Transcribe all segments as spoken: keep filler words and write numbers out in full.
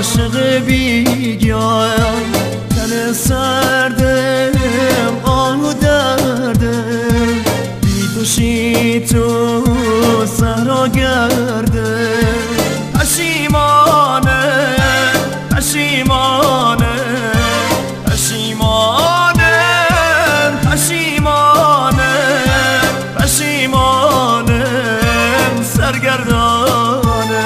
عاشق بیگایم، تن سردم آهو دردم، بی تو شی تو صحرا گردم. پشیمانه پشیمانه پشیمانه پشیمانه پشیمانه سرگردانه.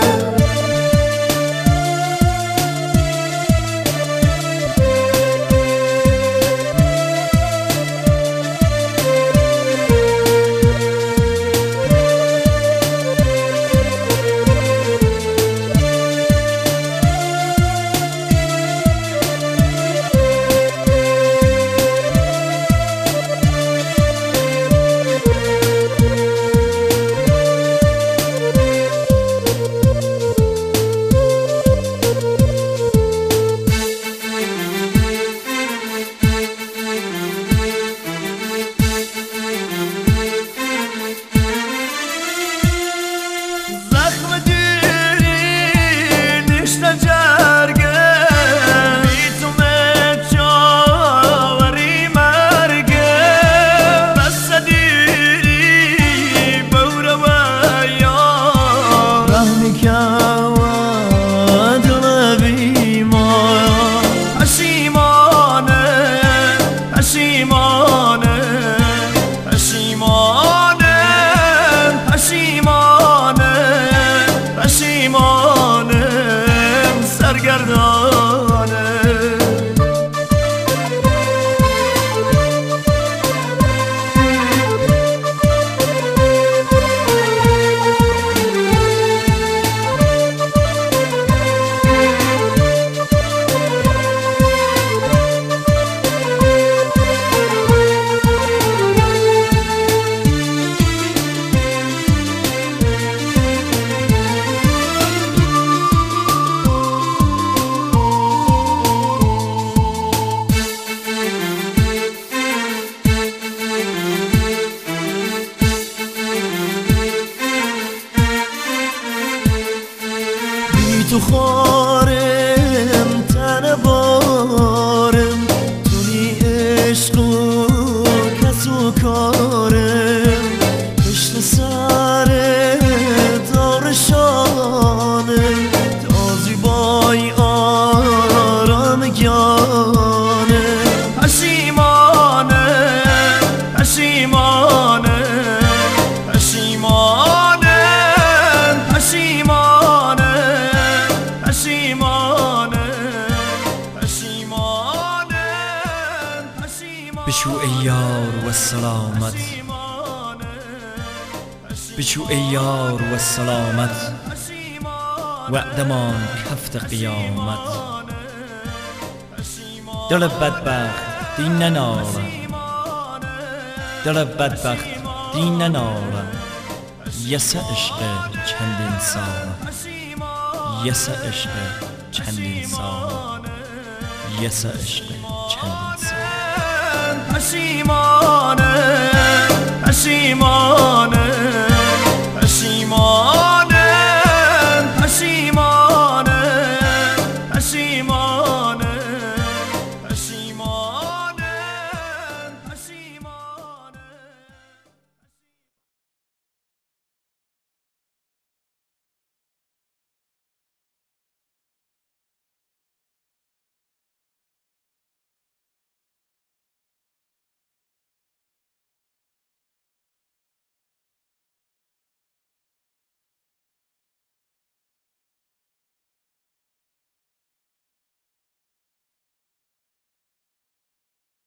تو خارم تن بارم، تونی عشق و کس و کارم، پشت سر دار شانم، تازی بای آرام گیانم. پشیمانه پشیمانه پشیمانه پشیمانه پشیمانه پشیمانه بشو ای یار و سلامت، بشو ای یار و سلامت، وعدمان کفت قیامت. دل بدبخت دین ننالم، دل بدبخت دین ننالم، یس عشق چندین سال، یس عشق چندین سال، یس عشق چندین سال. پشیمانه پشیمانه